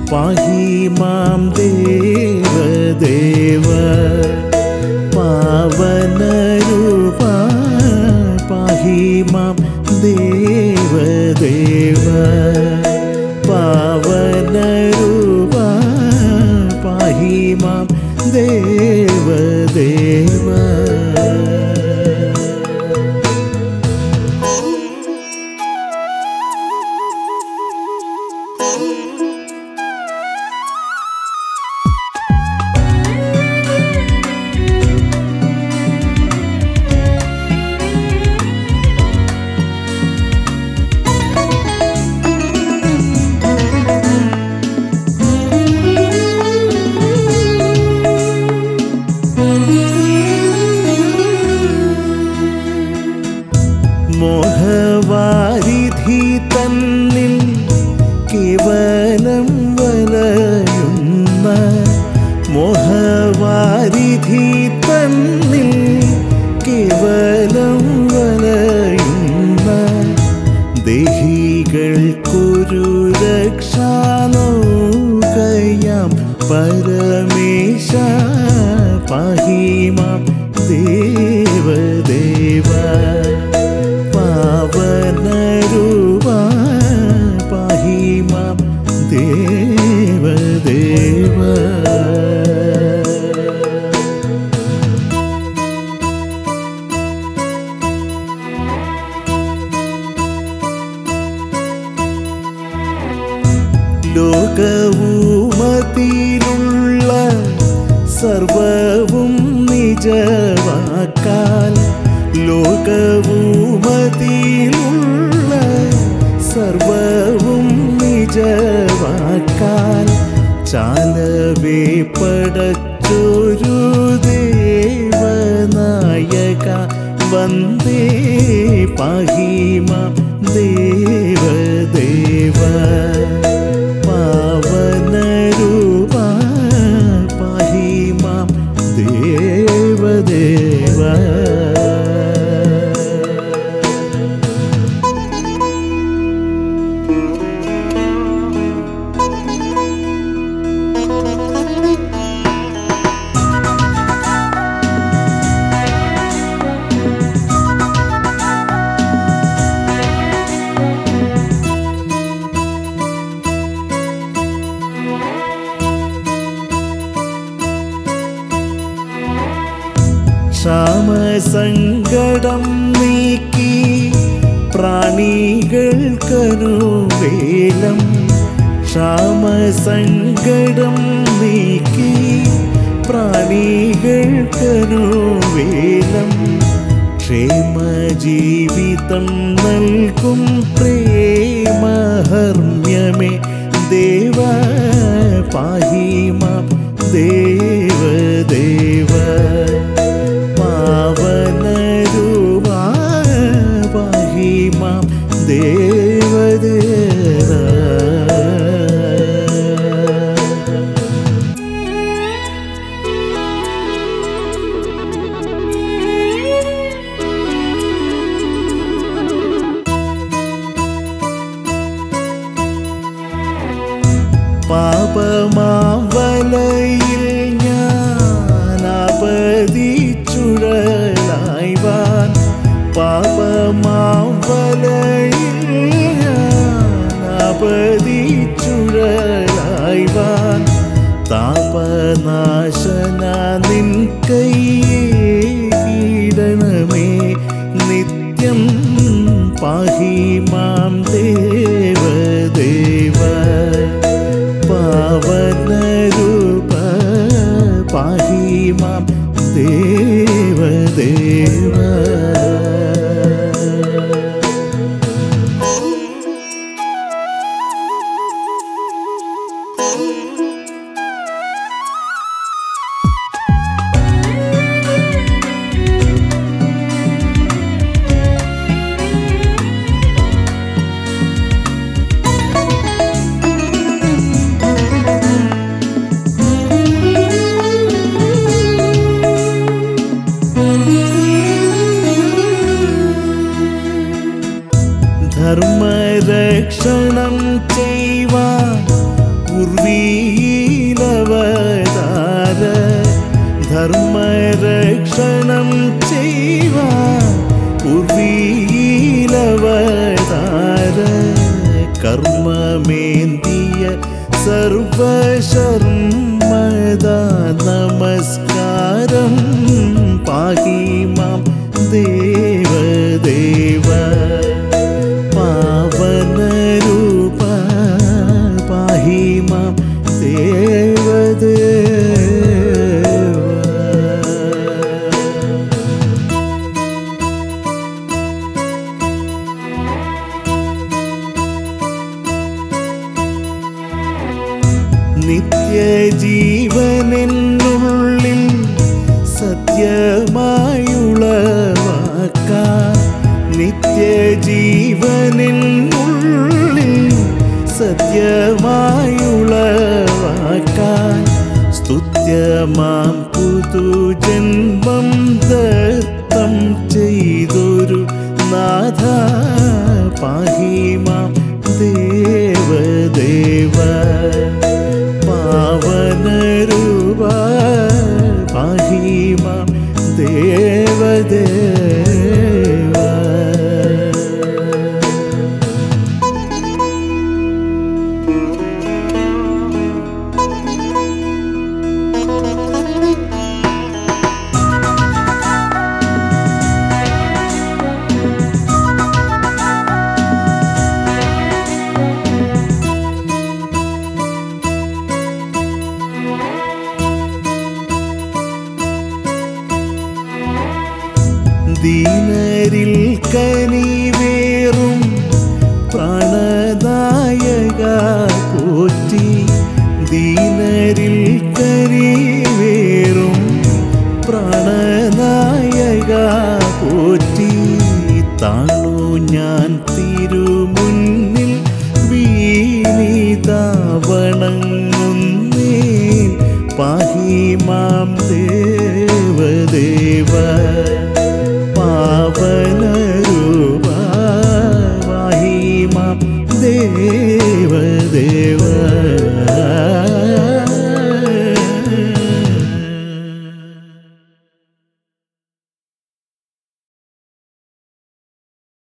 पाहि मां देवदेव पावनरूपा पाहि मां देवदेव पावनरूपा पाहि मां देवदेव। മോഹവാരിധി തന്നിൽ കേവലം വലയുന്ന മോഹവാരിധി തന്നിൽ കേവലം വലയുന്ന ദേഹികൾക്കൊരു രക്ഷാനൗകയാം പരമേശ പാഹി മാം ദേവദേവ पावनरूपा पाहि मां देवदेव। ലോകവുമതിലുള്ള സർവവും നിജവാക്കാൽ ലോകവുമതിലുള്ള സർവവും നിജവാക്കാൽ ചാലവേ പടച്ചൊരു ദേവനായക വന്ദേ പാഹി മാം ദേവദേവ പാവനരൂപാ പാഹി മാം ദേവദേവ। ശ്യാമസങ്കടം നീക്കി പ്രാണികൾക്കനുവേലം ശ്യാമസങ്കടം നീക്കി പ്രാണികൾക്കനുവേലം ക്ഷേമജീവിതം നൽകും പ്രേമഹർമ്മ്യമേ ദേവ പാഹി മാം ദേവദേവ പാവനരൂപാ പാഹി മാം ദേവദേവ। പാപമാം വലയിൽ ഞാനാപതിച്ചുഴലായ്വാൻ പാപമാം വലയിൽ ഞാനാപതിച്ചുഴലായ്വാൻ താപനാശന നിൻ കൈയിടണമേ നിത്യം പാഹി മാം ദേവദേവ പാവനരൂപ പാഹി മാം ദേവദേവ। ധർമ്മരക്ഷണം ചെയ്യുവാൻ ഉർവിയിലവതാര ധർമ്മരക്ഷണം ചെയ്യുവാൻ ഉർവിയിലവതാര കർമ്മമേന്തിയ സർവശർമ്മദാ നമസ്കാരം പാഹി മാം ദേവദേവ പാവനരൂപ പാഹി മാം ദേവദേവ. നിത്യജീവനെന്നുള്ളിൽ സത്യമായുളവാക്കാൻ നിത്യജീവനെന്നുള്ളിൽ സത്യമായുളവാക്കാൻ സ്തുത്യമാം പുതുജന്മം ദത്തം ചെയ്തൊരു നാഥ പാഹി മാം ദേവദേവ പാവനരൂപ പാഹി മാം ദേവദേവ. ദീനരിൽ കനിവേറും പ്രാണനായക പോറ്റി ദീനരിൽ കനിവേറും പ്രാണനായക പോറ്റി താണു ഞാൻ തിരുമുന്നിൽ വീണിതാ വണങ്ങുന്നേൻ പാഹി മാം ദേവദേവ